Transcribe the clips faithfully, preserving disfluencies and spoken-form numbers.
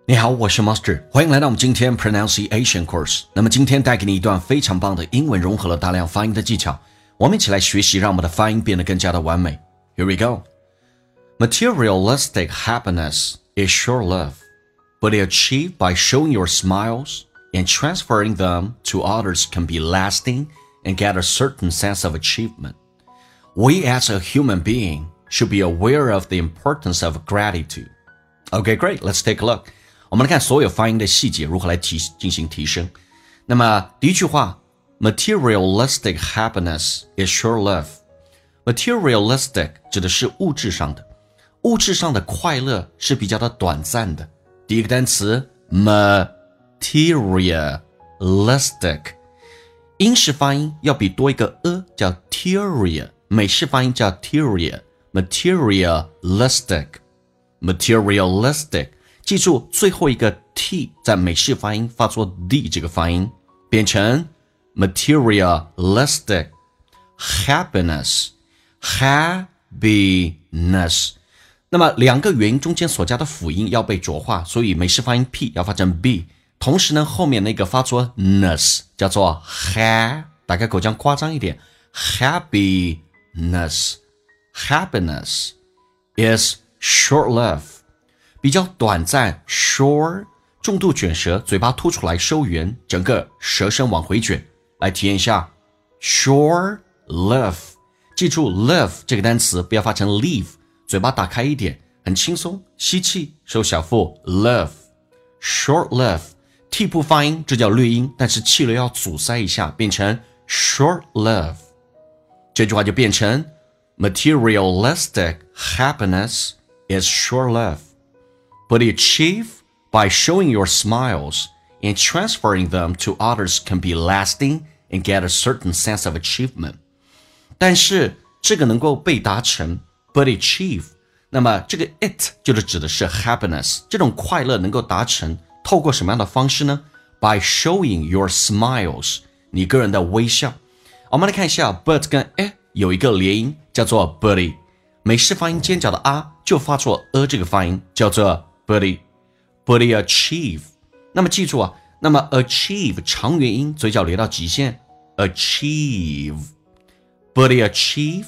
你好，我是 Master， 欢迎来到我们今天 Pronunciation Course。那么今天带给你一段非常棒的英文，融合了大量发音的技巧，我们一起来学习，让我们的发音变得更加的完美。Here we go. Materialistic happiness is sure love, but achieved by showing your smiles and transferring them to others can be lasting and get a certain sense of achievement. We as a human being should be aware of the importance of gratitude. Okay, great. Let's take a look. 我们来看所有发音的细节如何来提进行提升。那么第一句话 Materialistic happiness is sure love. Materialistic 指的是物质上的，物质上的快乐是比较的短暂的。第一个单词 Materialistic 英式发音要比多一个 a 叫 teria， 美式发音叫 teria。 Materialistic Materialistic记住最后一个 t 在美式发音发作 d 这个发音，变成 materialistic happiness happiness。 那么两个元音中间所加的辅音要被浊化，所以美式发音 p 要发成 b， 同时呢后面那个发作 ness 叫做 ha， 打开口腔夸张一点 happiness happiness is short love，比较短暂 short， 重度卷舌，嘴巴凸出来收圆，整个舌身往回卷，来体验一下 short love。 记住 love 这个单词不要发成 leave， 嘴巴打开一点，很轻松，吸气收小腹 love short love。 T 不发音，这叫略音，但是气流要阻塞一下，变成 short love。 这句话就变成 materialistic happiness is short love，But achieved by showing your smiles and transferring them to others can be lasting and get a certain sense of achievement. 但是这个能够被达成 but achieve， 那么这个 it 就是指的是 happiness， 这种快乐能够达成透过什么样的方式呢？ By showing your smiles， 你个人的微笑。我们来看一下 but 跟 a 有一个连音叫做 buddy， 美式发音尖角的 a 就发作 a 这个发音叫做Buddy, buddy achieve。 那么记住啊，那么 achieve 长元音，嘴角连到极限 achieve buddy achieve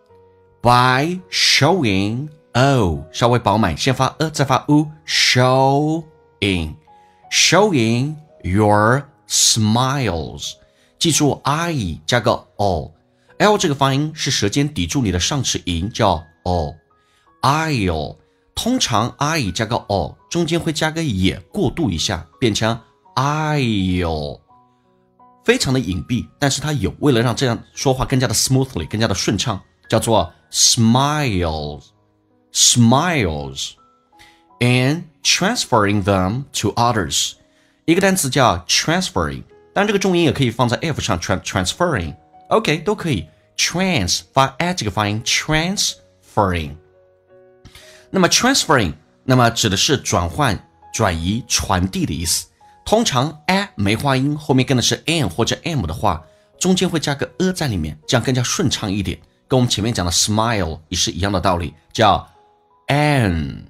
by showing o 稍微饱满，先发 a 再发 u showing showing your smiles。 记住 i 加个 o l 这个发音是舌尖抵住你的上齿龈，叫 o I'll。通常 I 加个 o 中间会加个也过渡一下，变成 I'll， 非常的隐蔽，但是它有，为了让这样说话更加的 smoothly， 更加的顺畅，叫做 smiles smiles and transferring them to others。 一个单词叫 transferring， 当然这个重音也可以放在 f 上 transferring OK 都可以， trans 发 a 这个发音 transferring。那么 transferring 那么指的是转换、转移、传递的意思。通常 a 没化音，后面跟的是 n 或者 m 的话，中间会加个 a 在里面，这样更加顺畅一点，跟我们前面讲的 smile 也是一样的道理，叫 n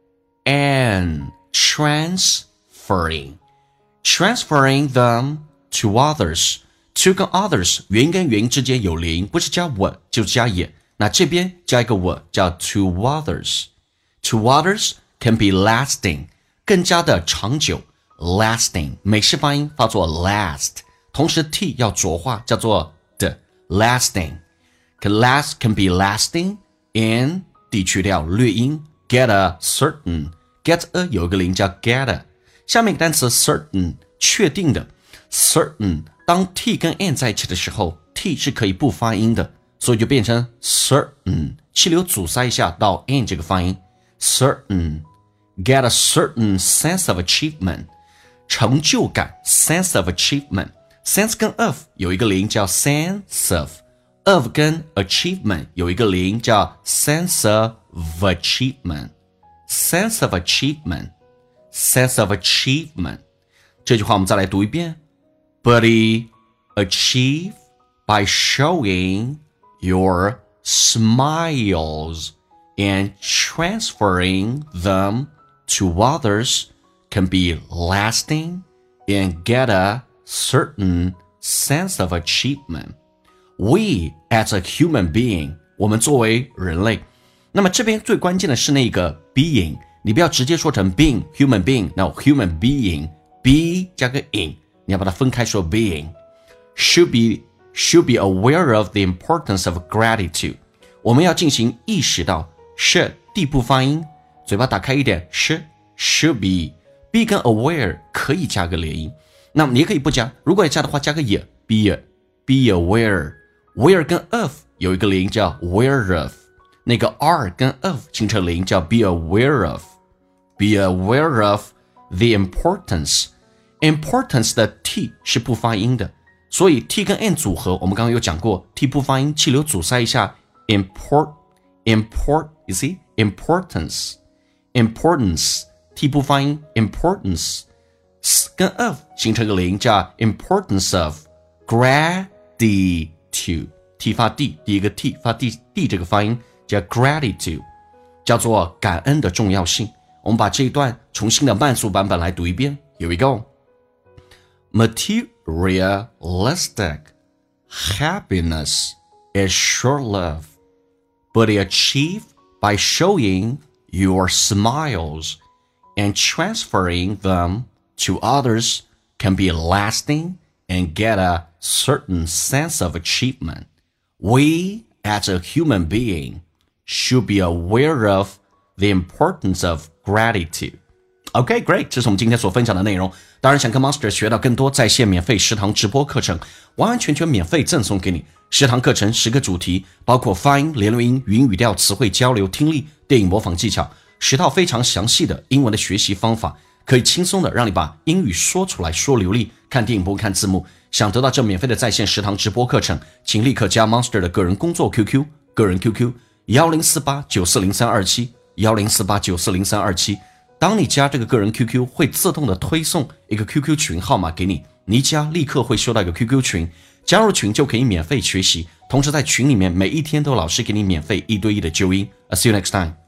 n transferring transferring them to others。 to 跟 others 元音跟元音之间有连音，不是加我就是加也，那这边加一个我叫 to others。To others can be lasting， 更加的长久 lasting， 美式发音发作 last， 同时 t 要浊化叫做的 lasting， can last can be lasting and 地去掉略音 get a certain get a 有一个零叫 get a。 下面一个单词 certain 确定的 certain， 当 t 跟 n 在一起的时候 t 是可以不发音的，所以就变成 certain， 气流阻塞一下到 n 这个发音certain get a certain sense of achievement， 成就感 sense of achievement。 sense 跟 of 有一个连音叫 sense of， of 跟 achievement 有一个连音叫 sense of achievement sense of achievement sense of achievement。 这句话我们再来读一遍， Buddy achieve by showing your smiles and transferring them to others can be lasting and get a certain sense of achievement. We as a human being, 我们作为人类，那么这边最关键的是那个 being， 你不要直接说成 being human being， no human being be 加个 in， 你要把它分开说 being should be should be aware of the importance of gratitude。 我们要进行意识到 should 地部发音，嘴巴打开一点 should should be be 跟 aware 可以加个连音，那么你也可以不加，如果要加的话加个也 be a, be aware where 跟 of 有一个连音叫 aware of， 那个 r 跟 of 形成连音叫 be aware of be aware of the importance importance 的 t 是不发音的，所以 t 跟 n 组合我们刚刚有讲过 t 不发音，气流阻塞一下 import import you see importance importance t 不发音 importance s 跟 of 形成个连音叫 importance of gratitude t 发 d 第一个 t 发 d d 这个发音叫 gratitude 叫做感恩的重要性。我们把这一段重新的慢速版本来读一遍 Here we go Materialistic happiness is short-lived, but achieved by showing your smiles and transferring them to others can be lasting and get a certain sense of achievement. We, as a human being, should be aware of the importance of gratitude. Okay, great. 这是我们今天所分享的内容。当然想跟 Monster 学到更多在线免费十堂直播课程，完完全全免费赠送给你。十堂课程十个主题，包括发音、连轮音、语音语调、词汇交流、听力、电影模仿技巧，十套非常详细的英文的学习方法，可以轻松的让你把英语说出来，说流利。看电影不用看字幕。想得到这免费的在线十堂直播课程，请立刻加 Monster 的个人工作 Q Q， 个人 Q Q 一零四八九四零三二七一零四八九四零三二七。当你加这个个人 Q Q 会自动的推送一个 Q Q 群号码给你，你一加立刻会收到一个 Q Q 群，加入群就可以免费学习，同时在群里面每一天都有老师给你免费一对一的纠音。I'll see you next time.